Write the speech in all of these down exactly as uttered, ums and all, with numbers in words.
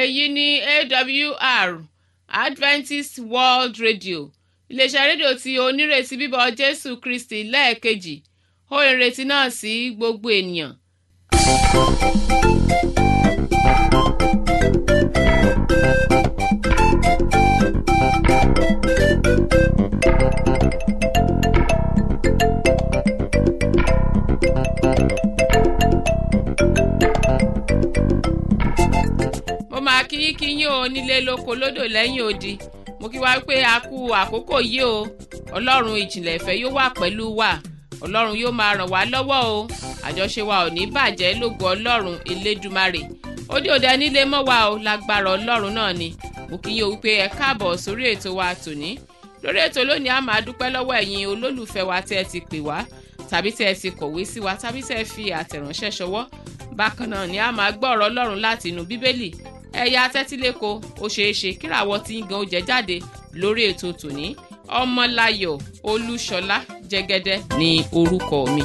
èyí ni A W R Adventist World Radio iléeṣẹ́ rédíò tí onírètí bíbọ̀ Jésù Kristi lẹ́ẹ̀kejì ó ìrètí náà sí gbogbo ènìyàn. mo máa kí kí yín o nílé lóko lódò lẹ́yìn odi mo kí wá pé a kú àkókò yìí o ọlọ́run ìjìnlẹ̀ ìfẹ́ yóò wà pẹ̀lú wa ọlọ́run yóò máa ràn wá lọ́wọ́ o àjọṣe wa ò ní bàjẹ́ lógo ọlọ́run elédùmarè ó dé òde nílé mọ́ wa o lágbára ọlọ́run náà ni mo kí yín o wípé ẹ káàbọ̀ sórí ètò wa tòní lórí ètò lónìí a máa dúpẹ́ lọ́wọ́ ẹ̀yin olólùfẹ́ wa tẹ́ ẹ ti pè wá tàbí tẹ́ ẹ ti kọ̀wé sí wa tàbí tẹ́ ẹ fi àtẹ̀ránṣẹ́ ṣọwọ́ bákan náà ni a máa gbọ́ ọ̀rọ̀ ọlọ́run láti inú bíbélì ẹ̀yà tẹ́tíléko ó ṣeé ṣe kíràwọ́ tí ń gan ó jẹ jáde lórí ètò tòní ọmọláyọ̀ olúṣọlá jẹ́gẹ́dẹ́ ní orúkọ mi.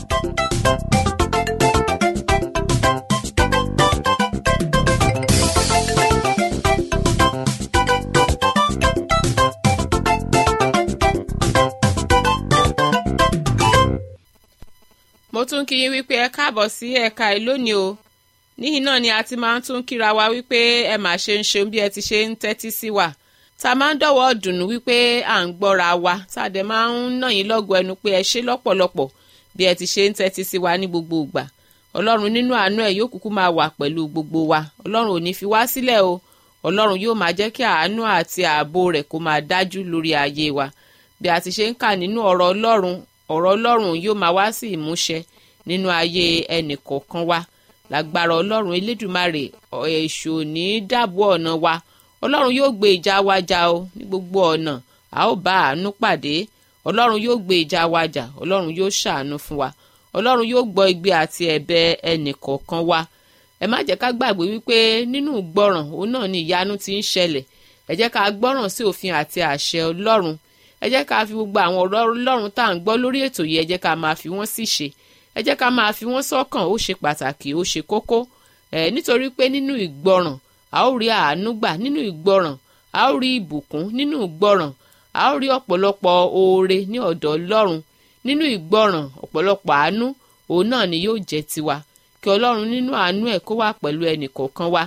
mo tún kí yín wípé ẹ káàbọ̀ sí ẹ̀ka ìlónìí o níhìn náà ni a ti máa ń tún kíra wa wípé ẹ mà ṣe ń ṣeun bí ẹ ti ṣe ń tẹ́tí sí wa tá a máa ń dọ̀wọ́ dùnú wípé à ń gbọ́ra wa tá a dẹ̀ máa ń nà yín lọ́gọ ẹnu pé ẹ ṣe lọ́pọ̀lọpọ̀ bí ẹ ti ṣe ń tẹ́tí sí wa ní gbogbo ìgbà ọlọ́run nínú àánú ẹ̀ yóò kúkú máa wà pẹ̀lú gbogbo wa ọlọ́run ò ní fi wá sílẹ̀ o ọlọ́run yóò máa jẹ́ kí àánú àti ààbò rẹ̀ kó máa dájú lórí ayé wa bí a ti ṣe ń kà nínú ọ̀rọ̀ ọlọ́run ọ̀rọ̀ ọlọ́run yóò máa wá sí ìmúṣẹ nínú ayé ẹnìkọ̀ọ̀kan wa lágbára ọlọ́run elédùmarè èṣù ò ní dáàbò ọ̀nà wa ọlọ́run yóò gbé ìjà wa jà o ní gbogbo ọ̀nà a ó bá àánú pàdé ọlọ́run yóò gbé ìjà wa jà ọlọ́run yóò ṣàánú fún wa ọlọ́run yóò gbọ́ igbe àti ẹ̀bẹ̀ ẹnìkọ̀ọ̀kan wa ẹ má jẹ́ ká gbàgbé wípé nínú ìgbọràn òun náà ni ìyanu ti ń ṣẹlẹ̀ ẹ jẹ́ ká gbọ́ràn sí òfin àti àṣẹ ọlọ́run ẹ jẹ́ ká fi gbogbo àwọn ọ̀rọ̀ ọlọ́run tá à ń gbọ́ lórí ètò yìí ẹ jẹ́ ká máa fi wọ́n sí ṣe ẹ jẹ́ ká máa fi wọ́n sọ́kàn ó ṣe pàtàkì ó ṣe kókó ẹ̀ nítorí pé nínú ìgbọràn a ó rí àánú gbà nínú ìgbọràn a ó rí ìbùkún nínú ìgbọràn a ó rí ọ̀pọ̀lọpọ̀ oore ní ọ̀dọ̀ ọlọ́run nínú ìgbọràn ọ̀pọ̀lọpọ̀ àánú òun náà ni yóò jẹ́ tiwa kí ọlọ́run nínú àánú ẹ̀ kó wà pẹ̀lú ẹnìkọ̀ọ̀kan wa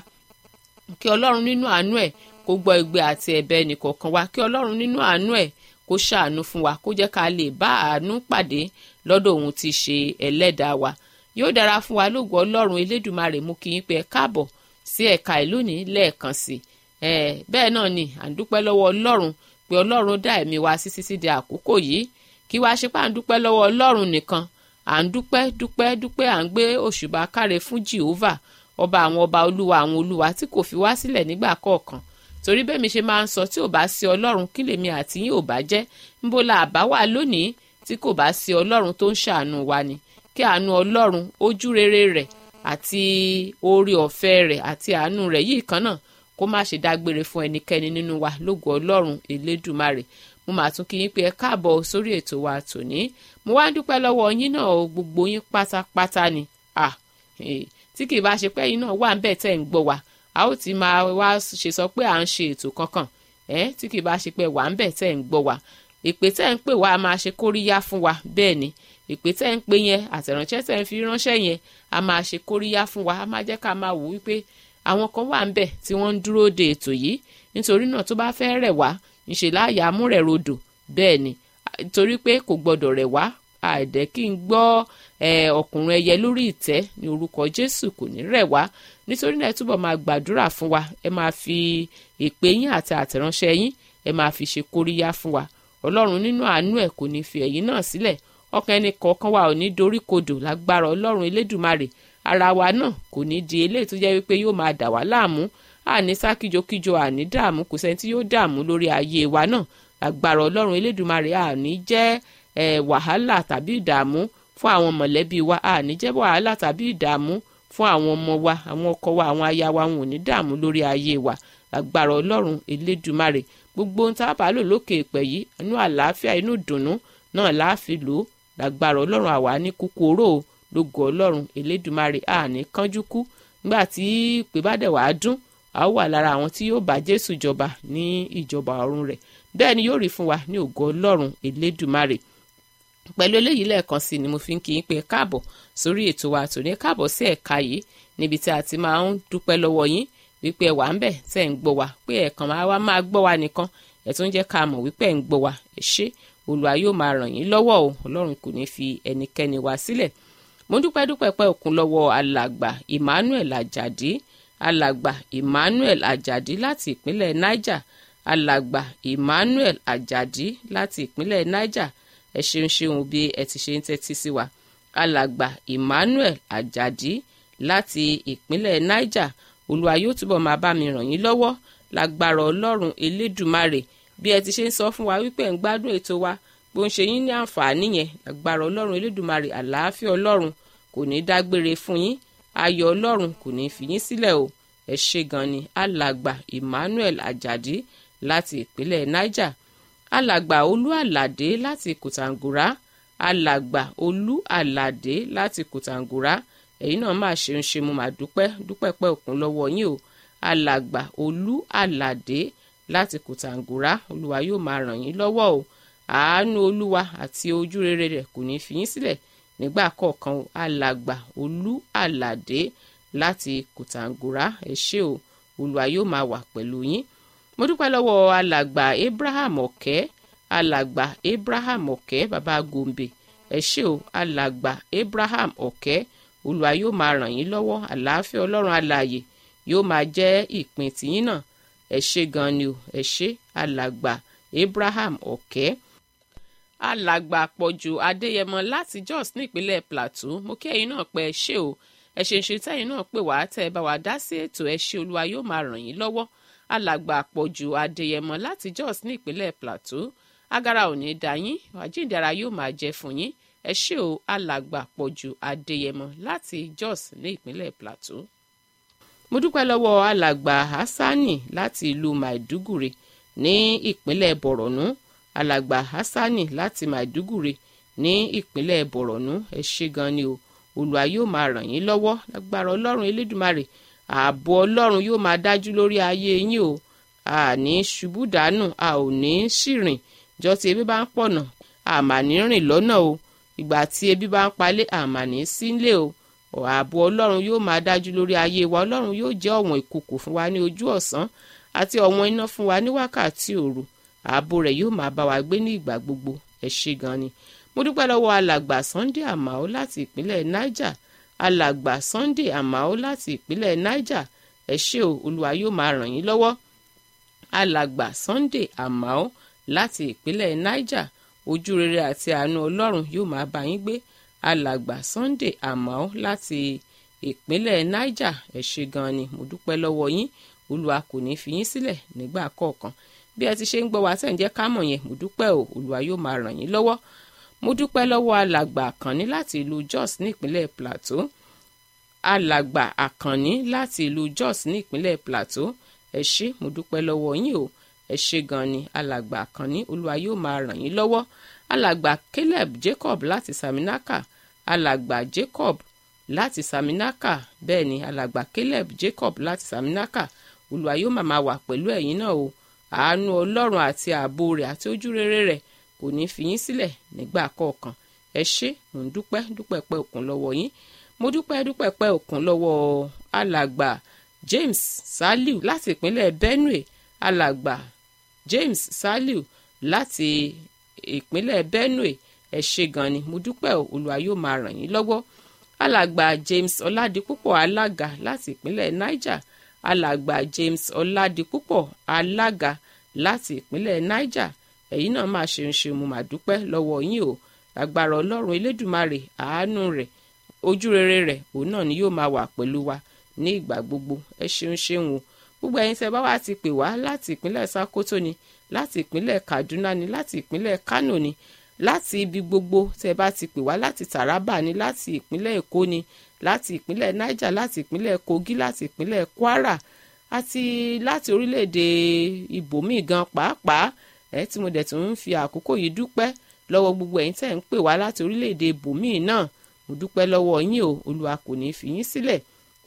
kí ọlọ́run nínú àánú ẹ̀ kó gbọ́ igbe àti ẹ̀bẹ̀ ẹnìkọ̀ọ̀kan wa kí ọlọ́run nínú àánú ẹ̀ kó ṣàánú fún wa kó jẹ́ ká lè bá àánú pàdé lọ́dọ̀ òun ti ṣe ẹlẹ́dàá wa yóò dára fún wa lógo ọlọ́run elédùmarè mú kí yín pé ẹ káàbọ̀ sí ẹ̀ka ìlú ní lẹ́ẹ̀kan sí ẹ bẹ́ẹ̀ náà ni à ń dúpẹ́ lọ́wọ́ ọlọ́run pé ọlọ́run dá ẹ̀mí wa sí títí di àkókò yìí kí wá ṣe pé à ń dúpẹ́ lọ́wọ́ ọlọ́run nìkan à ń dúpẹ́ dúpẹ́ dúpẹ́ à ń gbé òṣùbà káre fún Jehovah ọba àwọn ọba olúwa àwọn olúwa tí kò fi wá sílẹ̀ nígbà kọ̀ọ̀kan torí bẹ́ẹ̀ mi ṣe máa ń sọ tí ò bá sí ọlọ́run kí lèmi àti yín ò bá jẹ́ níbo la àbá wà lónìí tí kò bá sí ọlọ́run tó ń ṣàánú wa ni kí àánú ọlọ́run ojú rere rẹ̀ àti oore ọ̀fẹ́ rẹ̀ àti àánú rẹ̀ yìí kan náà kó má ṣe dágbére fún ẹnikẹ́ni nínú wa lógo ọlọ́run elédùmarè mo máa tún kí yín pé ẹ káàbọ̀ sórí ètò wa tòní mo wá ń dúpẹ́ lọ́wọ́ yín náà gbogbo yín pátápátá ni ah tí kì í bá ṣe pé yín náà wà ń bẹ̀ tẹ́ ń gbọ́ wa a ó ti máa wá ṣe sọ pé à ń ṣe ètò kankan ẹ tí kì í bá ṣe pé wà ń bẹ̀ tẹ́ ń gbọ́ wa ìpè tẹ́ ń pè wá a máa ṣe kóríyá fún wa bẹ́ẹ̀ ni ìpè tẹ́ ń pè yẹn àtẹ̀ránṣẹ́ tẹ́ ń fi ránṣẹ́ yẹn a máa ṣe kóríyá fún wa a máa jẹ́ ká máa wò wípé àwọn kan wà ń bẹ̀ tí wọ́n ń dúró de ètò yìí nítorí náà tó bá fẹ́ rẹ̀ wá ńṣe láàyè amúrẹ̀ rodò bẹ́ẹ̀ ni torí pé kò gbọdọ̀ rẹ̀ wá àìdẹ́ kí n gbọ́ ọkùnrin ẹyẹ lórí ìtẹ́ ní orúkọ Jésù kò ní rẹ̀ wá nítorí náà ẹ túbọ̀ máa gbàdúrà fún wa ẹ máa fi ìpè yín àti àtẹ̀ránṣẹ́ yín ẹ máa fi ṣe kóríyá fún wa ọlọ́run nínú àánú ẹ̀ kò ní fi ẹ̀yin náà sílẹ̀ ọkàn ẹnì kọ̀ọ̀kan wa ò ní dorí kodò lágbára ọlọ́run elédùmarè ara wa náà kò ní di eléyìí tó jẹ́ wípé yóò máa dà wá láàmú àní sá kíjokíjo àní dààmú kò sẹ́ni tí yóò dààmú lórí ayé wa náà lágbára ọlọ́run elédùmarè àní jẹ́ wàhálà tàbí ìdààmú fún àwọn mọ̀lẹ́bí wa àní jẹ́ wàhálà tàbí ìdààmú fún àwọn ọmọ wa àwọn ọkọ wa àwọn aya wa wọn ò ní dààmú lórí ayé wa lágbára ọlọ́run elédùmarè gbogbo ohun tá a bá lò lókè ìpẹ́ yìí inú àlàáfíà inú ìdùnnú náà láàfin lò lágbára ọlọ́run àwa ní kúkúrò lógo ọlọ́run elédùmarè àní kánjú kú nígbà tí ìpè bá dẹ̀ wàá dún a ó wà lára àwọn tí yóò bá Jésù jọba ní ìjọba ọ̀run rẹ̀. Bẹ́ẹ̀ ni yóò rí fún wa ní ògo Ọlọ́run Elédùmarè. Pẹ̀lú eléyìí lẹ́ẹ̀kan sí ni mo fi ń kí yín pé káàbọ̀ sórí ètò wa tòní, káàbọ̀ sí ẹ̀ka yìí níbi tí a ti máa ń dúpẹ́ lọ́wọ́ yín wípé ẹ wà ń bẹ̀ tẹ́ ń gbọ́ wa, pé ẹ̀kan máa wá máa gbọ́ wa nìkan ẹ̀ tó ń jẹ́ ká mọ̀ wípé ẹ̀ ń gbọ́ wa. ẹ ṣé, Olúwa yóò máa ràn yín lọ́wọ́ o, Ọlọ́run kò ní fi ẹnikẹ́ni wa sílẹ̀. Mo dúpẹ́ dúpẹ́ pẹ́ òkun lọ́wọ́ alàgbà Emmanuel Ajadi, alàgbà Emmanuel Ajadi láti ìpínlẹ̀ Niger, alàgbà Emmanuel Ajadi láti ìpínlẹ̀ Niger. Ẹ ṣeun ṣeun bí ẹ ti ṣe ń tẹ́tí sí wa. Alàgbà Emmanuel Ajadi láti ìpínlẹ̀ Niger, Olúwa yóò túbọ̀ máa bá mi ràn yín lọ́wọ́ lágbára Ọlọ́run Elédùmarè. Bí ẹ ti ṣe ń sọ fún wa wípé ẹ̀ ń gbádùn ètò wa, bó ń ṣe yín ní àǹfààní yẹn, lágbára Ọlọ́run Elédùmarè, àlàáfíà Ọlọ́run kò ní dágbére fún yín, ayọ̀ Ọlọ́run kò ní fi yín sílẹ̀ o. Ẹ ṣé gan ni. Alàgbà Emmanuel Ajadi láti ìpínlẹ̀ Niger. Alàgbà Olú Àlàdé láti Kòtàngórá, alàgbà Olú Àlàdé láti Kòtàngórá, ẹ̀yin náà máa ṣeun ṣe, mo máa dúpẹ́ dúpẹ́ pẹ́ òkun lọ́wọ́ yín o. Alàgbà Olú Àlàdé láti Kòtàngórá, Olúwa yóò máa ràn yín lọ́wọ́ o. Àánú Olúwa àti ojú rere rẹ̀ kò ní fi yín sílẹ̀ nígbà kọ̀ọ̀kan o. Alàgbà Olú Àlàdé láti Kòtàngórá, ẹ ṣé o, Olúwa yóò máa wà pẹ̀lú yín. Mo dúpẹ́ lọ́wọ́ alàgbà Abraham Ọ̀kẹ́, alàgbà Abraham Ọ̀kẹ́ bàbá Gombe, ẹ ṣé o, alàgbà Abraham Ọ̀kẹ́, Olúwa yóò máa ràn yín lọ́wọ́, àlàáfíà Ọlọ́run alààyè yóò máa jẹ́ ìpín tiyín náà. Ẹ ṣé gan ni o, ẹ ṣé alàgbà Abraham Ọ̀kẹ́. Alàgbà Àpọ̀jù Adéyẹmọ láti Jos ní ìpínlẹ̀ Plateau, mo kí ẹ̀yin náà pé ẹ ṣé o, ẹ ṣe ń ṣe tẹ́yin náà pè wá tẹ́ ẹ bá wa dá sí ètò. ẹ ṣé, Olúwa yóò máa ràn yín lọ́wọ́. Alàgbà Àpọ̀jù Adéyẹmọ láti Jos ní ìpínlẹ̀ Plateau, agara ò ní dá yín, àjíǹdára yóò máa jẹ fún yín. Ẹ ṣé o, alàgbà Àpọ̀jù Adéyẹmọ láti Jos ní ìpínlẹ̀ Plateau. Mo dúpẹ́ lọ́wọ́ alàgbà Hassani láti ìlú Maiduguri ní ìpínlẹ̀ Borno, alàgbà Hassani láti Maiduguri ní ìpínlẹ̀ Borno, ẹ ṣé gan ni o, Olúwa yóò máa ràn yín lọ́wọ́ lágbára Ọlọ́run Elédùmarè. Ààbò Ọlọ́run yóò máa dájú lórí ayé yín o. A ní ṣubú dànù, a ò ní ṣìrìn jọ tí ebi bá ń pọ̀nà, a mà ní rìn lọ́nà o. Ìgbà tí ebi bá ń palẹ̀, a mà ní sílé o. Ààbò Ọlọ́run yóò máa dájú lórí ayé wa. Ọlọ́run yóò jẹ́ ọ̀wọ̀n ìkùkù fún wa ní ojú ọ̀sán àti ọ̀wọ̀n iná fún wa ní wákàtí òru. Ààbò rẹ̀ yóò máa bá wa gbé ní ìgbà gbogbo. Ẹ ṣé gan ni. Mo dúpẹ́ lọ́wọ́ alàgbà Sunday Amao láti ìpínlẹ̀ Niger, alàgbà Sunday Amao láti ìpínlẹ̀ Niger, ẹ ṣé o, Olúwa yóò máa ràn yín lọ́wọ́. Alàgbà Sunday Amao láti ìpínlẹ̀ Niger, ojú rere àti àánú Ọlọ́run yóò máa bá yín gbé. Alàgbà Sunday Amao láti ìpínlẹ̀ Niger, ẹ ṣé gan ni, mo dúpẹ́ lọ́wọ́ yín, Olúwa kò ní fi yín sílẹ̀ nígbà kọ̀ọ̀kan. Bí ẹ ti ṣe ń gbọ́ wa tẹ́ ń jẹ́ ká mọ̀ yẹn, mo dúpẹ́ o, Olúwa yóò máa ràn yín lọ́wọ́. Mo dúpẹ́ lọ́wọ́ alàgbà Àkànní láti ìlú Jos ní ìpínlẹ̀ Plateau, alàgbà Àkànní láti ìlú Jos ní ìpínlẹ̀ Plateau, ẹ ṣé, mo dúpẹ́ lọ́wọ́ yín o, ẹ ṣé gan ni alàgbà Àkànní, Olúwa yóò máa ràn yín lọ́wọ́. Alàgbà Caleb Jacob láti Saminaka, alàgbà Jacob láti Saminaka, bẹ́ẹ̀ ni alàgbà Caleb Jacob láti Saminaka, Olúwa yóò máa máa wà pẹ̀lú ẹ̀yin náà o. Àánú Ọlọ́run àti ààbò rẹ̀ àti ojú rere rẹ̀ kò ní fi yín sílẹ̀ nígbà kọ̀ọ̀kan. Ẹ ṣé, mo ń dúpẹ́ dúpẹ́ pẹ́ òkun lọ́wọ́ yín. Mo dúpẹ́ dúpẹ́ pẹ́ òkun lọ́wọ́ alàgbà James Saliu láti ìpínlẹ̀ Benue, alàgbà James Saliu láti ìpínlẹ̀ Benue, ẹ ṣé gan ni, mo dúpẹ́ o, Olúwa yóò máa ràn yín lọ́wọ́. Alàgbà James Ọládipúpọ̀ alága láti ìpínlẹ̀ Niger, alàgbà James Ọládipúpọ̀ alága láti ìpínlẹ̀ Niger, ẹ̀yin náà máa ṣe ń ṣe, mo máa dúpẹ́ lọ́wọ́ yín o. Lágbára Ọlọ́run Elédùmarè, àánú rẹ̀, ojú rere rẹ̀, òun náà ni yóò máa wà pẹ̀lú wa ní ìgbà gbogbo. Ẹ ṣeun ṣeun o. Gbogbo ẹ̀yin tẹ́ bá wá ti pè wá láti ìpínlẹ̀ Sokoto ni, láti ìpínlẹ̀ Kaduna ni, láti ìpínlẹ̀ Kano ni, láti ibi gbogbo tẹ́ bá ti pè wá, láti Taraba ni, láti ìpínlẹ̀ Èkó ni, láti ìpínlẹ̀ Niger, láti ìpínlẹ̀ Kogi, láti ìpínlẹ̀ Kwara àti láti orílẹ̀-èdè ibòmíì gan pàápàá, ẹ tí mo dẹ̀ tún ń fi àkókò yìí dúpẹ́ lọ́wọ́ gbogbo ẹ̀yin tẹ́ ń pè wá láti orílẹ̀-èdè ibòmíì náà, mo dúpẹ́ lọ́wọ́ yín o, Olúwa kò ní fi yín sílẹ̀.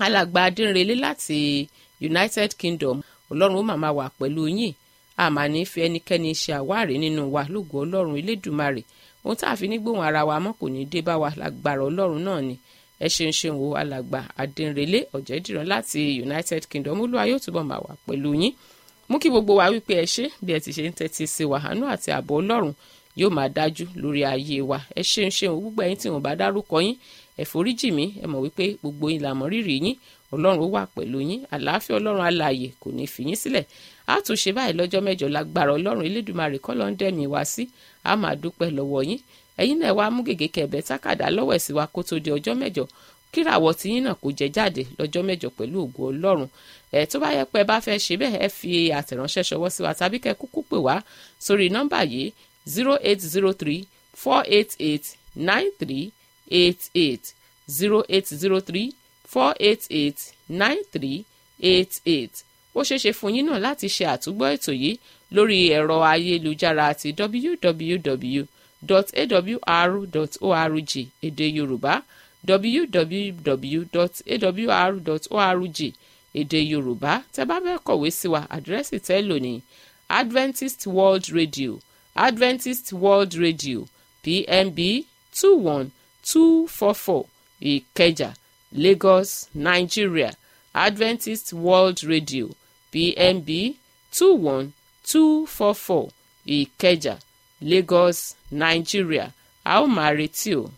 alàgbà adínrelé láti United Kingdom ọlọ́run ó màmá wà pẹ̀lú yín àmà ní fi ẹnikẹ́ni ṣe àwárí nínú wa lógo ọlọ́run elédùmarè ohun tá a fi ní gbóhùn ara wa mọ́ kò ní dé bá wa lágbára ọlọ́run náà ni ẹ ṣeun ṣeun o alàgbà adínrelé ọ̀jẹ̀dìran láti United Kingdom olúwa yóò túbọ̀ máa wà pẹ̀lú yín mú kí gbogbo wa wípé ẹ ṣé bí ẹ ti ṣe ń tẹ́tí sí wa àánú àti ààbò ọlọ́run yóò máa dájú lórí ayé wa ẹ ṣeun ṣeun gbogbo ẹ̀yin tí wọn bá dárúkọ yín ẹ foríjì mí ẹ mọ̀ wípé gbogbo yín la mọ̀ rírì yín ọlọ́run ó wà pẹ̀lú yín àlàáfíà ọlọ́run alààyè kò ní fi yín sílẹ̀ á tún ṣe báyìí lọ́jọ́ mẹ́jọ lágbára ọlọ́run elédùmarè kọ́ ló ń dẹ̀mí wá sí á máa dúpẹ́ lọ́wọ́ yín ẹ̀yin náà wá mú gègé kẹ̀bẹ́ tákàdá lọ́wọ́ ẹ̀ sí wa kó tó di ọjọ́ mẹ́jọ kíràwọ̀ tí yín náà kò jẹ jáde lọ́jọ́ mẹ́jọ pẹ̀lú ògo ọlọ́run ẹ̀ tó bá yẹ pé bá fẹ́ ṣe bẹ́ẹ̀ ẹ fi àtẹ̀ránṣẹ́ ṣọwọ́ sí wa tàbí kẹ́ kúkú pè wá sórí nọ́mbà yìí zero eight zero three four eight eight nine three eight eight zero eight zero three four eight eight nine three eight eight ó ṣeéṣe fún yín náà láti ṣe àtúgbọ́ ètò yìí lórí ẹ̀rọ ayélujára àti w w w dot a w r dot org èdè yorùbá w w w dot a w r dot org èdè yorùbá tẹ́ bá fẹ́ kọ̀wé sí wa àdírẹ́sì tẹ́ lò ní Adventist World Radio Adventist World Radio P M B two one two four four Ìkẹjà Lagos Nigeria Adventist World Radio P M B two one two four four Ìkẹjà Lagos Nigeria a ó máa retí o.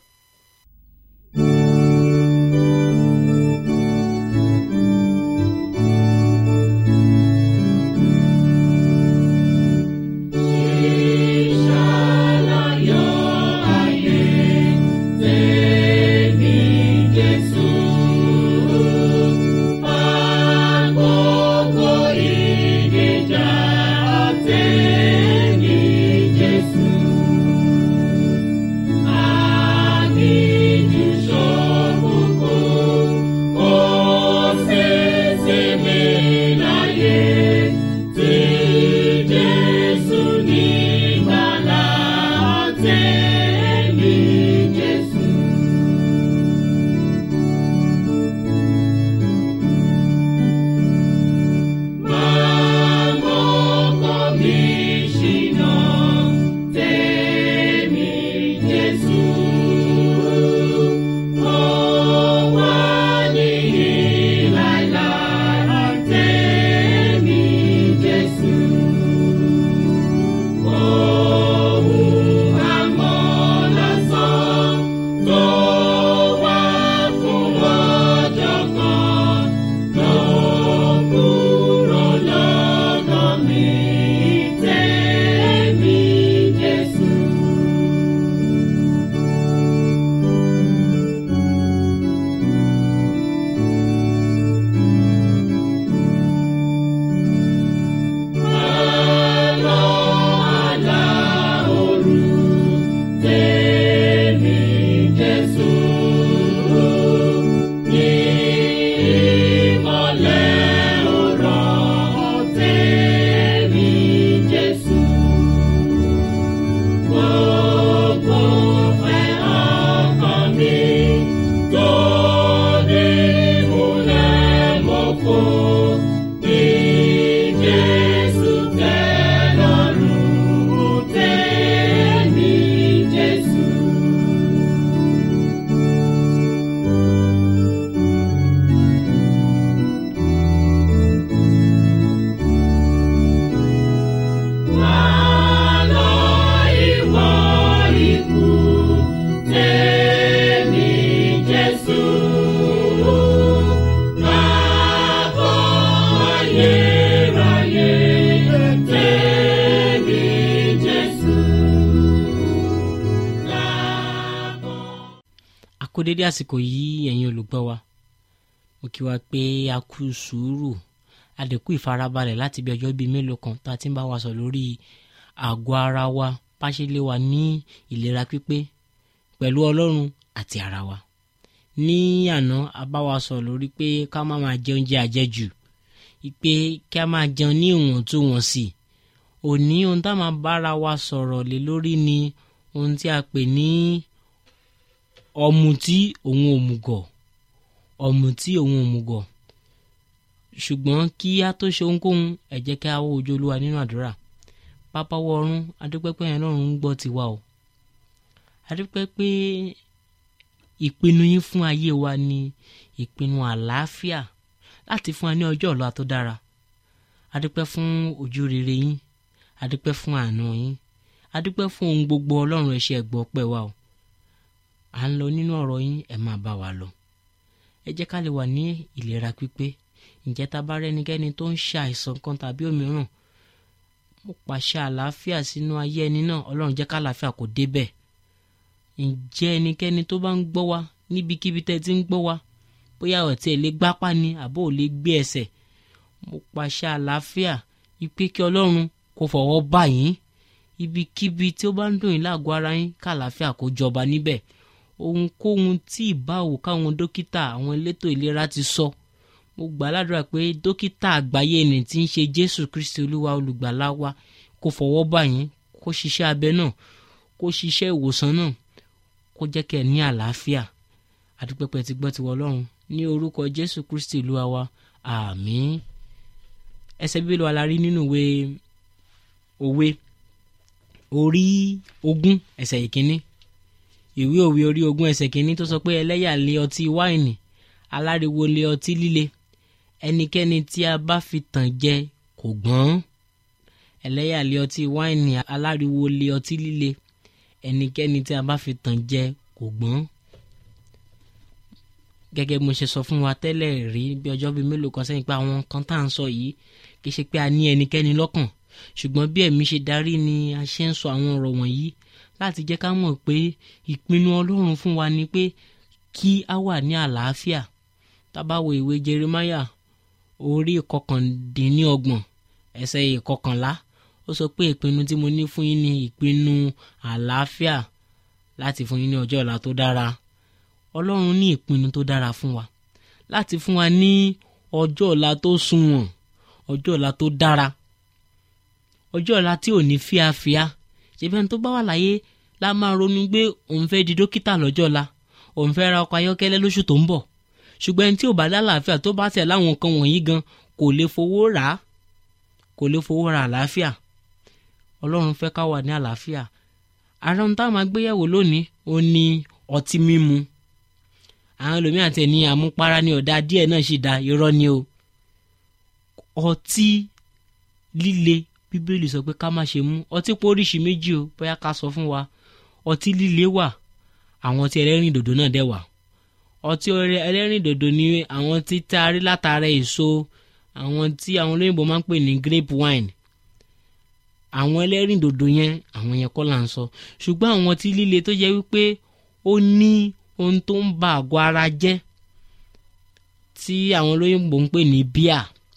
kú dédé àsìkò yìí ẹ̀yin olùgbọ́ wa mo kí wa pé a kú sùúrù àdẹ̀kù ìfarabalẹ̀ láti bí ọjọ́ bíi mélòó kan tá a ti ń bá wa sọ lórí àgọ́ ara wa páṣẹ́lé wa ní ìlera pípé pẹ̀lú ọlọ́run àti ara wa. Ní àná a bá wa sọ lórí pé ká má máa jẹ oúnjẹ àjẹjù pé kí a máa jẹun ní ìwọ̀ntúnwọ̀nsì. Òní ohun tá a máa bára wa sọ̀rọ̀ lé lórí ni ohun tí a pè ní ọ̀mùtí òun òmùgọ̀ ọ̀mùtí òun òmùgọ̀. Ṣùgbọ́n kí a tó ṣe ohunkóhun ẹ jẹ́ kí a wá ojú Olúwa nínú àdúrà. Bàbá wa ọ̀run, a dúpẹ́ pé ẹ̀yin Ọlọ́run ń gbọ́ tiwa o. A dúpẹ́ pé ìpinnu yín fún ayé wa ni ìpinnu àlàáfíà láti fún wa ní ọjọ́ ọ̀la tó dára. A dúpẹ́ fún ojú rere yín, a dúpẹ́ fún àánú yín, a dúpẹ́ fún ohun gbogbo. Ọlọ́run ẹ ṣé ẹ gbọ́ ọpẹ́ wa o. À ń lọ nínú ọ̀rọ̀ yín, ẹ máa bá wa lọ. Ẹ jẹ́ ká lè wà ní ìlera pípé. Ǹjẹ́ tá bá rẹ́nikẹ́ni tó ń ṣe àìsàn kan tàbí òmíràn, mo pàṣẹ àlàáfíà sínú ayé ẹni náà. Ọlọ́run jẹ́ ká àlàáfíà kó débẹ̀. Ǹjẹ́ ẹnikẹ́ni tó bá ń gbọ́ wa níbikíbi tẹ́ ti ń gbọ́ wa, bóyá ó tiẹ̀ lè gbápá ni àbó ò lè gbé ẹsẹ̀, mo pàṣẹ àlàáfíà ìpè kí Ọlọ́run kó fọwọ́ bá yín. Ibikíbi tí ó bá ń dùn yín lágọ̀ọ́ ara yín, ká àlàáfíà kó jọba níbẹ̀. Ohunkóhun tí ìbáwò káwọn dókítà àwọn elétò ìlera ti sọ, mo gbà ládùúrà pé dókítà àgbáyé ni tí ń ṣe Jésù Kristi Olúwa olùgbàlà wa kó fọwọ́ bá yín, kó ṣiṣẹ́ abẹ náà, kó ṣiṣẹ́ ìwòsàn náà, kó jẹ́ kẹ́ ẹ ní àlàáfíà. Àdúpẹ́pẹ́ ti gbọ́ tiwọ Ọlọ́run ní orúkọ Jésù Kristi Olúwa wa, àmín. Ẹsẹ̀ Bíbélì wa la rí nínú ìwé Òwe orí ogún ẹsẹ̀ ìkíní. Ìwé Òwe orí ogún ẹsẹ̀ ìkíní tó sọ pé ẹlẹ́yà lé ọtí wáìnì, aláriwo lé ọtí líle, ẹnikẹ́ni tí a bá fi tàn jẹ kò gbọ́n. Ẹlẹ́yà lé ọtí wáìnì, aláriwo lé ọtí líle, ẹnikẹ́ni tí a bá fi tàn jẹ kò gbọ́n. Gẹ́gẹ́ bí mo ṣe sọ fún wa tẹ́lẹ̀ rí bí ọjọ́ bíi mélòó kan sẹ́yìn pé àwọn kan tá à ń sọ yìí kì í ṣe pé a ní ẹnikẹ́ni lọ́kàn, ṣùgbọ́n bí ẹ̀mí ṣe darí ni a ṣe ń sọ àwọn ọ̀rọ̀ wọ̀nyí láti jẹ́ ká mọ̀ pé ìpinnu Ọlọ́run fún wa ni pé kí a wà ní àlàáfíà. Tá bá wo ìwé Jeremáyà orí ìkọkàndínlọ́gbọ̀n ẹsẹ̀ ìkọkànlá, ó sọ pé ìpinnu tí mo ní fún yín ni ìpinnu àlàáfíà láti fún yín ní ọjọ́ ọ̀la tó dára. Ọlọ́run ní ìpinnu tó dára fún wa láti fún wa ní ọjọ́ ọ̀la tó sunwọ̀n, ọjọ́ ọ̀la tó dára, ọjọ́ ọ̀la tí ò ní fíafíà. Ṣebí ẹni tó bá wà láyé la máa ronú pé òun fẹ́ di dókítà lọ́jọ́ ọ̀la, òun fẹ́ ra ọkọ̀ ayọ́kẹ́lẹ́ lóṣù tó ń bọ̀. Ṣùgbọ́n ẹni tí ò bá lálàáfíà tó bá tẹ̀ láwọn nǹkan wọ̀nyí gan kò lè fowó rà á, kò lè fowó ra àlàáfíà. Ọlọ́run fẹ́ ká wà ní àlàáfíà. Ara ohun táwọn máa gbéyẹ̀wò lónìí ó ní ọtí mímu. Àwọn ẹlòmíràn tẹ̀ ní àmupara ní ọ̀dà díẹ̀ náà sì dá, irọ́ ni o. Ọtí líle Bíbélì sọ pé ká má ṣe mú. Ọtí pé oríṣi méjì o, bóyá ká sọ fún wa. Ọtí líle wà, àwọn ọtí ẹlẹ́rìndòdò náà dẹ̀ wà. Ọtí ẹlẹ́rìndòdò ni àwọn tí tá a rí látara èso, àwọn tí àwọn olóyìnbó máa ń pè ní grape wine. Àwọn ẹlẹ́rìndòdò yẹn, àwọn yẹn kọ́ là ń sọ. Ṣùgbọ́n àwọn ọtí líle tó jẹ́ wípé ó ní ohun tó ń ba àgọ́ ara jẹ́, tí àwọn olóyìnbó ń pè ní bíà,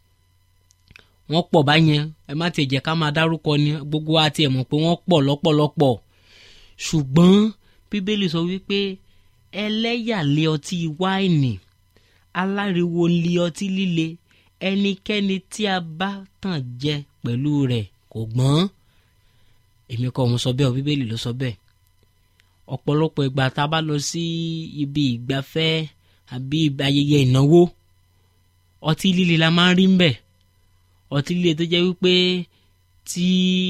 wọ́n pọ̀ báyẹn. Ẹ má ti jẹ́ ká máa dárúkọ ni, gbogbo wa ti ẹ̀ mọ̀ pé wọ́n pọ̀ lọ́pọ̀lọpọ̀. Ṣùgbọ́n Bíbélì sọ wípé ẹlẹ́yà lé ọtí wáìnì, aláriwo lé ọtí líle, ẹnikẹ́ni tí a bá tàn jẹ pẹ̀lú rẹ̀ kò gbọ́n. Èmi kọ́ mo sọ bẹ́ẹ̀ o, Bíbélì ló sọ bẹ́ẹ̀. Ọ̀pọ̀lọpọ̀ ìgbà tá a bá lọ sí ibi ìgbafẹ́ àbí ayẹyẹ ìnáwó, ọtí líle la máa ń rí ń bẹ̀. Ọtí líle tó jẹ́ wípé tí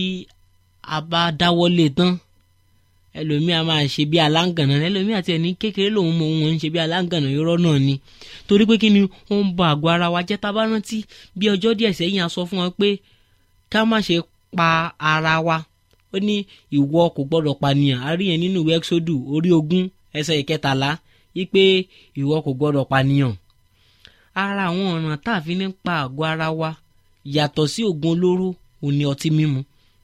a bá dáwọ́ lé tán, ẹlòmíà máa ṣe bí aláǹgànà, ẹlòmíà tiẹ̀ ní kékeré lòun mọ òun ń ṣe bí aláǹgànà, irọ́ náà ni. Torí pé kí ni wọ́n ń ba àgọ́ ara wa jẹ́. Tá bá rántí bí ọjọ́ díẹ̀ sẹ́yìn a sọ fún wọn pé ká má ṣe pa ara wa. Ó ní ìwọ kò gbọ́dọ̀ pànìyàn. A rí yẹn nínú ìwé Ẹ́kísódù orí ogún ẹsẹ̀ ìkẹtàlá wípé ìwọ kò gbọ́dọ̀ pànìyàn. Ara àwọn ọ̀nà tá a fi ní pa àgọ́ ara wa yàtọ̀ sí oògùn olóró ò ní ọtí mímu.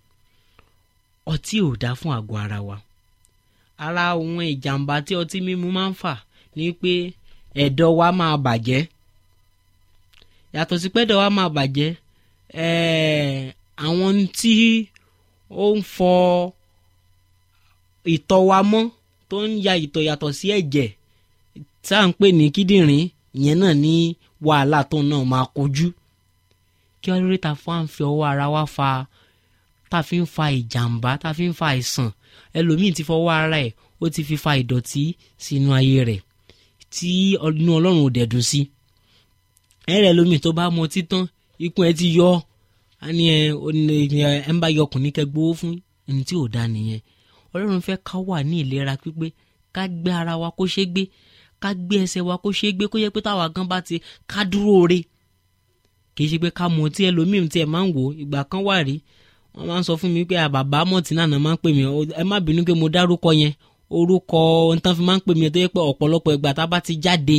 Ọtí ò dá fún àgọ́ ara wa. Ara ohun ìjàmbá tí ọtí mímu máa ń fà ni pé ẹ̀dọ̀ wa máa bàjẹ́. Yàtọ̀ sí pé ẹ̀dọ̀ wa máa bàjẹ́, ẹ̀ẹ́ àwọn tí ó ń fọ ìtọ̀ wa mọ́, tó ń ya ìtọ̀ yàtọ̀ sí ẹ̀jẹ̀ tá à ń pè ní kíndìnrín, ìyẹn náà ní wàhálà tó náà máa kojú. Kí wọ́n lórí ta fún à ń fi ọwọ́ ara wa fa, tá a fi ń fa ìjàmbá, tá a fi ń fa àìsàn. Ẹlòmíì ti fọwọ́ ara ẹ̀ ó ti fi fa ìdọ̀tí sínú ayé rẹ̀. tí inú ọlọ́run ò dẹ̀ dùn sí. ẹ̀rẹ̀ lómi tó bá mọ títán ikùn ẹ ti yọ á ní ẹ ẹ ń bá yọ ọkùnrin kẹ gbowó fún ẹni tí ò dá nìyẹn. ọlọ́run fẹ́ ká wà ní ìlera pípé, ká gbé ara wa kó ṣe gbé, ká gbé ẹsẹ̀ wa kó ṣe gbé, kó yẹ pé táwa gan bá ti ká dúró re. kì í ṣe pé ká mọ tí ẹlòmíì tí ẹ máa ń wò ìgbà kan wà rí wọ́n máa ń sọ fún mi pé àbàbá mọ̀tínà náà máa ń pè mí, ẹ má bínú pé mo dárúkọ yẹn, orúkọ nǹkan fi máa ń pè mí tó yẹ pé ọ̀pọ̀lọpọ̀ ìgbà tá a bá ti jáde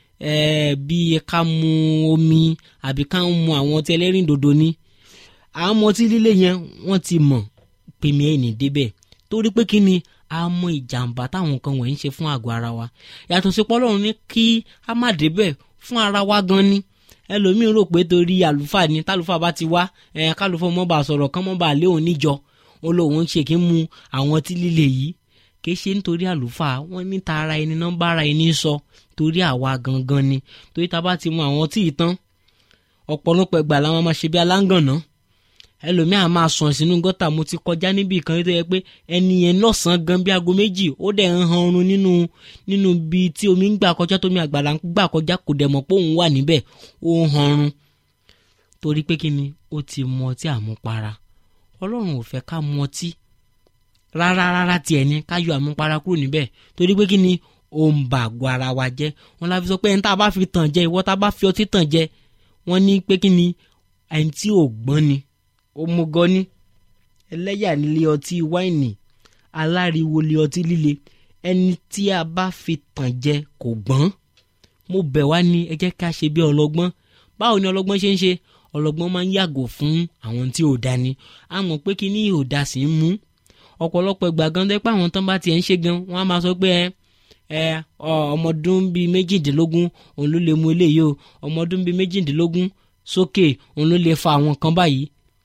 bíi ká mu omi àbí ká mu àwọn tí ẹlẹ́rìndòdò ni àwọn ọmọ tí líle yẹn wọ́n ti mọ̀ pé mi ẹ̀ ní débẹ̀ torí pé kí ni a mọ ìjàmbá táwọn kan wọ̀nyí ń ṣe fún àgọ́ ara wa. yàtọ̀ sí pọ́lọ́run ní kí a má débẹ̀ fún ara wa gan ni. ẹlòmíín rò pé torí àlùfáà ni tálùfáà bá ti wá ẹ̀ kálùfáà mọ́ bá sọ̀rọ̀ kán mọ́ bá lé òun níjọ ó lóun ṣe kí ń mu àwọn tí líle yìí kì í ṣe nítorí àlùfáà wọ́n ní ta ara ẹni náà bá ara ẹni sọ torí àwa gangan ni. torí ta bá ti mu àwọn tí ì tán ọ̀pọ̀lọpọ̀ ìgbà làwọn máa ṣe bí aláǹgànná. ẹlòmíà máa sàn sínú gọ́tà. mo ti kọjá níbi kan tó yẹ pé ẹni yẹn lọ́sàn-án gan bí aago méjì ó dẹ̀ ń han ọrùn nínú nínú ibi tí omi ń gbà kọjá tómi àgbàlá ń gbà kọjá kò dẹ̀ mọ̀ pé òun wà níbẹ̀ ó ń han ọrùn torí pé kí ni ó ti mu ọtí àmupara. ọlọ́run ò fẹ́ ká mu ọtí rárá rárá tiẹ̀ ni ká yọ àmupara kúrò níbẹ̀ torí pé kí ni ó ń bà àgọ́ ara wa jẹ́. wọ́n la fi sọ pé ẹni tá a bá fi tàn jẹ ìwọ tá a bá fi ọtí tàn jẹ wọ́n ní pé kí ni ẹni tí ò gbọ́n ni òmùgọ̀ ni ẹlẹ́yà nílé ọtí wáìnì aláriwo lé ọtí líle ẹni tí a bá fi tàn jẹ kò gbọ́n. mo bẹ̀ wá ní ẹ jẹ́ ká ṣe bí ọlọ́gbọ́n. báwo ni ọlọ́gbọ́n ṣe ń ṣe? ọlọ́gbọ́n máa ń yàgò fún àwọn tí ò dá ni. a mọ̀ pé kí ní ò dá sí ń mú ọ̀pọ̀lọpọ̀ ìgbà gan dẹ́ pé àwọn tán bá tiẹ̀ ń ṣe gan wọ́n á máa sọ pé ẹ ẹ ọmọdún bíi méjìdínlógún òun ló lè mu eléyìí o ọmọdún bíi méjìdínlógún sókè òun ló lè fa àwọn kan báyìí.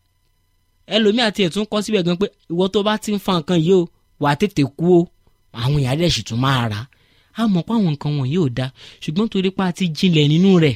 ẹlòmíà tiẹ̀ tún kọ́ síbẹ̀ gan pé ìwọ tó bá ti ń fa nǹkan yìí o wà á tètè kú o àwọn èèyàn dẹ̀ sì tún máa rà á. a mọ̀ pé àwọn nǹkan wọ̀nyí ò da ṣùgbọ́n torí pé a ti jinlẹ̀ nínú rẹ̀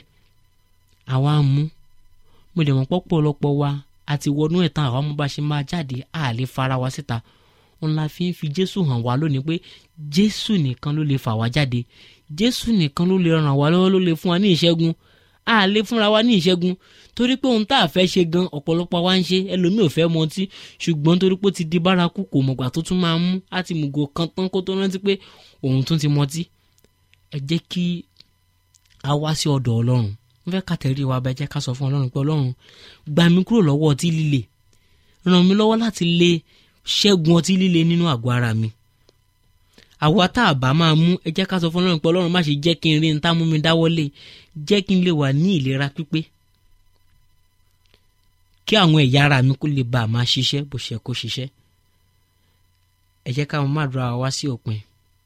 àwa mú. mo dẹ̀ mọ̀ pọ́pọ̀lọpọ̀ wa àti wọnú ẹ̀tàn àwa mú bá ṣe máa jáde a lè fara wa síta. òun la fi ń fi jésù hàn wá lónìí pé jésù nìkan ló lè fà wá jáde, jésù nìkan ló lè ràn wá lọ́wọ́, ló lè fún wa ní ìṣẹ́gun. a lè fúnra wa ní ìṣẹ́gun torí pé ohun tá a fẹ́ ṣe gan ọ̀pọ̀lọpọ̀ wa ń ṣe. ẹlòmíì ò fẹ́ mọtí ṣùgbọ́n torí pé ó ti di bárakú kò mọ̀gbà tó tún máa mú àti mùgò kan tán kó tó rántí pé òun tún ti mọtí. ẹ jẹ́ kí a wá sí ọ̀dọ̀ ọlọ́run. wọ́n fẹ́ ká tẹ̀rí wa bá ẹ jẹ́ ká sọ fún ọlọ́run pé ọlọ́run gbà mí kúrò lọ́wọ́ ọtí líle, ràn mí lọ́wọ́ láti lè ṣẹ́gun ọtí líle nínú àgọ́ ara mi. àwa tá a bá máa mú ẹ jẹ́ ká sọ fún ọlọ́run pé ọlọ́run má ṣe jẹ́ kí n rí n tá mú mi dáwọ́lé, jẹ́ kí n lè wà ní ìlera pípé kí àwọn ẹ̀yà ara mi kó lè bá a máa ṣiṣẹ́ bó ṣe kó ṣiṣẹ́. ẹ jẹ́ ká máa dúrà wá sí òpin.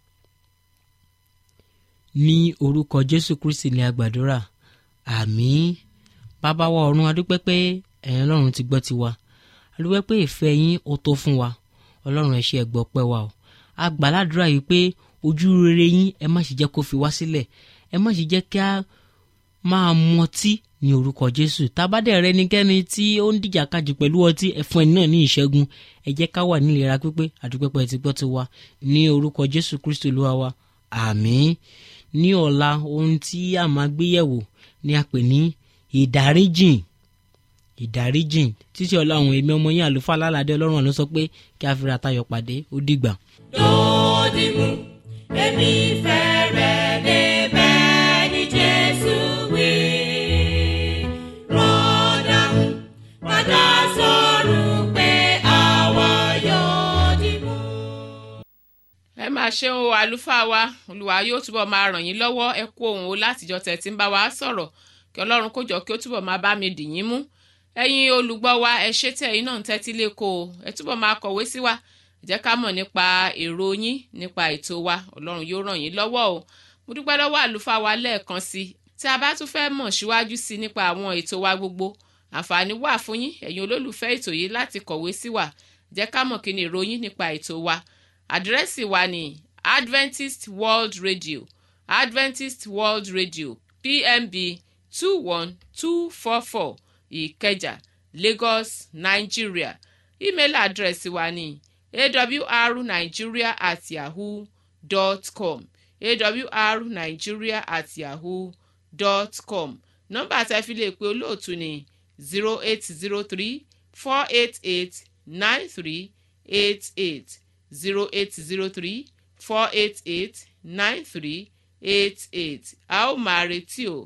ní orúkọ jésù kristi ni a gbàdúrà, àmín. bàbá wa ọ̀run a dúpẹ́ pé ẹ̀yin ọlọ́run ti gbọ́ tiwa, a dúpẹ́ pé ìfẹ́ yín ó tó fún wa. ọlọ́run ẹ ṣé ẹ gbọ́ pẹ́ wa o. a gbà ládùúrà yìí pé ojú rere yín ẹ má ṣe jẹ́ kó fi wá sílẹ̀, ẹ má ṣe jẹ́ kí a máa mu ọtí ní orúkọ jésù. tábàdẹ̀ rẹ nikẹ́ni tí ó ń dìjàkadì pẹ̀lú ọtí ẹ fún ẹni náà ní ìṣẹ́gun. ẹ jẹ́ ká wà ní ìlera pípé, a dúpẹ́ pé ẹ ti gbọ́ tiwa ní orúkọ jésù kristi olúwa wa, àmín. ní ọ̀la ohun tí a máa gbé yẹ̀wò ni a pè ní ìdáríjìn. ìdáríjìn títí ọ̀la àwọn èmi ọmọ yín àlùfáà alálàdé ọlọ́run àlọ́ sọ pé kí a fira tayọ̀ pàdé ó dìgbà. lòdì mú èmi fẹ́ rẹ̀ débẹ̀ ní jésù wí. rọ́dà mú padà sọ̀rọ̀ pé àwa yóò dì mú. ẹ máa ṣe o àlùfáà wa, olúwa yóò túbọ̀ máa ràn yín lọ́wọ́. ẹ kú ohùn o látijọ́ tẹ̀ tí ń bá wa sọ̀rọ̀, kí ọlọ́run kó jọ kí ó túbọ̀ máa bá mi dì yín mú. ẹ̀yin olùgbọ́ wa ẹ ṣé tí ẹ̀yin náà ń tẹ́tí lẹ́kọ̀ọ́ o, ẹ túbọ̀ máa kọ̀wé sí wa, ẹ jẹ́ ká mọ̀ nípa èrò yín nípa ètò wa, ọlọ́run yóò ràn yín lọ́wọ́ o. mo dúpẹ́ lọ́wọ́ àlùfáà wa lẹ́ẹ̀kan sí i. tí a bá tún fẹ́ mọ̀ síwájú sí i nípa àwọn ètò wa gbogbo, àǹfààní wà fún yín ẹ̀yin olólùfẹ́ ètò yìí láti kọ̀wé sí wa, jẹ́ ká mọ̀ kí ni èrò yín nípa ètò wa. àdírẹ́sì wa ni Adventist World Radio, Adventist World Radio, P M B two one two four four Ìkẹjà, Lagos, Nigeria. email address wa ni awrnigeria at yahoo dot com, awrnigeria at yahoo dot com. nọ́mbà tẹ́ fi lè pe olóòtú ní zero eight zero three four eight eight nine three eight eight zero eight zero three four eight eight nine three eight eight. a ó máa retí o.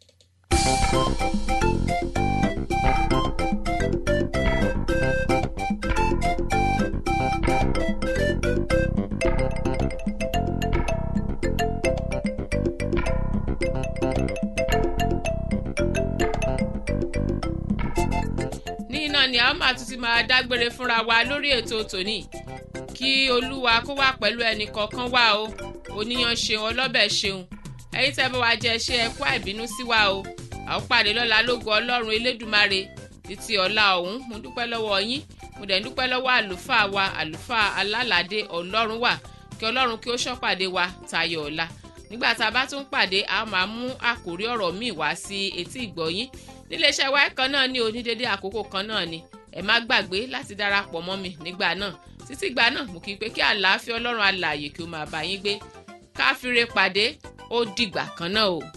ni a máa tún ti máa dágbére fúnra wa lórí ètò tòní kí olúwa kó wà pẹ̀lú ẹnì kọ̀ọ̀kan wa o oníyan ṣeun ọlọ́bẹ̀ ṣeun ẹ̀yin tẹ́ bá wa jẹ́ ṣe ẹ kú àìbínú sí wa o a ó pàdé lọ́la lógo ọlọ́run elédùmarè títí ọ̀la ọ̀hún mo dúpẹ́ lọ́wọ́ yín mo dẹ̀ ń dúpẹ́ lọ́wọ́ àlùfáà wa àlùfáà alálàdé ọlọ́run wà kí ọlọ́run kí ó ṣọ́pàdé wa tayọ ọ̀la nígbà tá a bá tún pàdé a máa mú àkòrí ọ̀rọ̀ míì wá sí etí ìgbọ̀yín níléeṣẹ́ wa kan náà ní onídéédé àkókò kan náà ni ẹ má gbàgbé láti darapọ̀ mọ́ mi nígbà náà títí ìgbà náà mo kì í pé kí àlàáfíà ọlọ́run alààyè kí ó máa bá yín gbé káfíńre pàdé ó dìgbà kan náà o.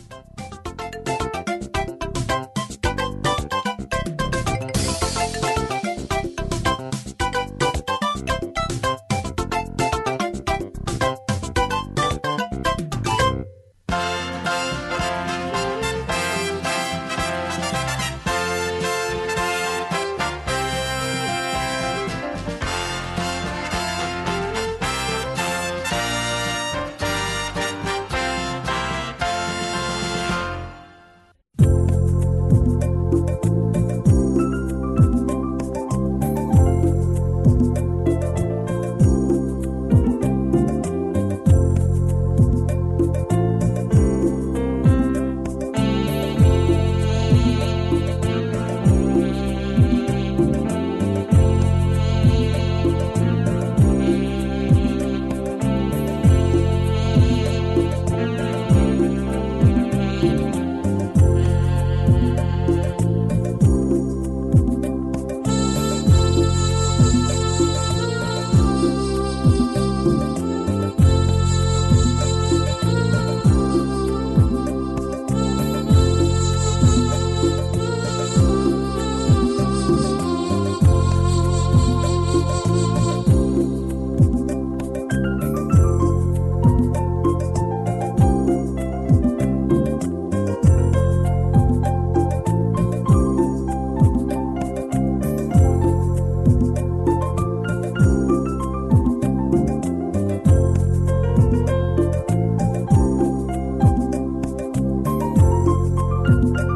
thank you